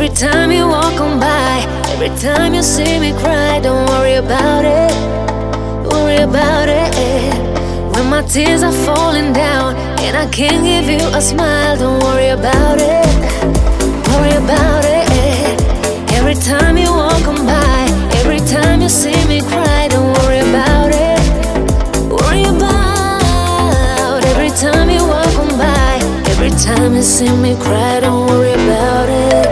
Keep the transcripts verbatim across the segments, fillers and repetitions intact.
Every time you walk on by, every time you see me cry, don't worry about it, worry about it. When my tears are falling down and I can't give you a smile, don't worry about it, worry about it. Every time you walk on by, every time you see me cry, don't worry about it, worry about. Every time you walk on by, every time you see me cry, don't worry about it.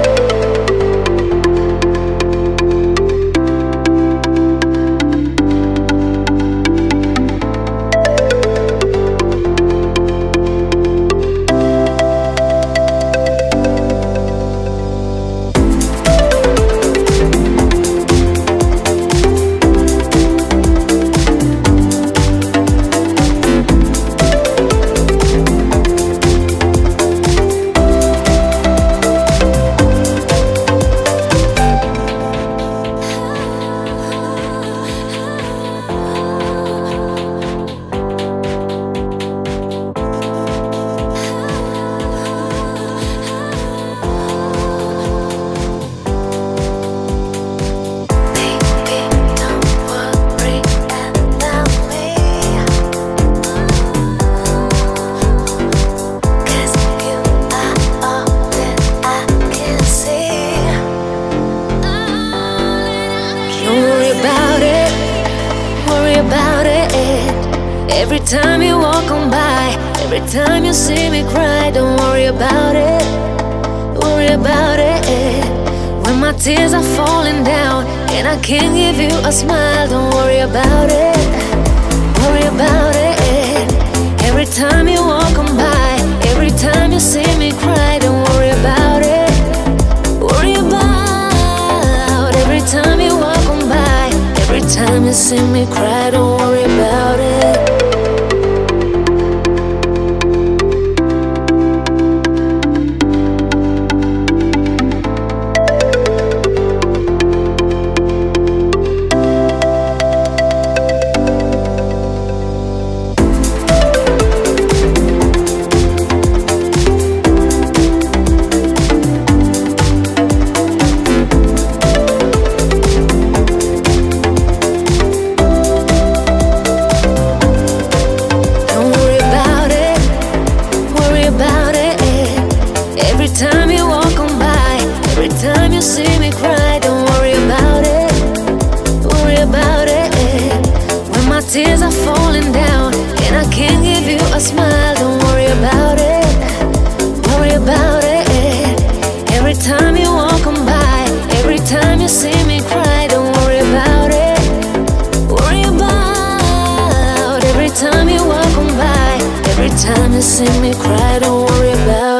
About it. Every time you walk on by, every time you see me cry, don't worry about it, worry about it. When my tears are falling down and I can't give you a smile, don't worry about it, worry about it. Every time you walk on by, every time you see me cry, don't worry about it, worry about. Every time you walk on by, every time you see me cry, don't worry about it. Every time you walk on by, every time you see me cry, don't worry about it, worry about it. When my tears are falling down and I can't give you a smile, don't worry about it, worry about it. Every time you walk on by, every time you see me cry, don't worry about it, worry about. Every time you walk on by, every time you see me cry, don't worry about it.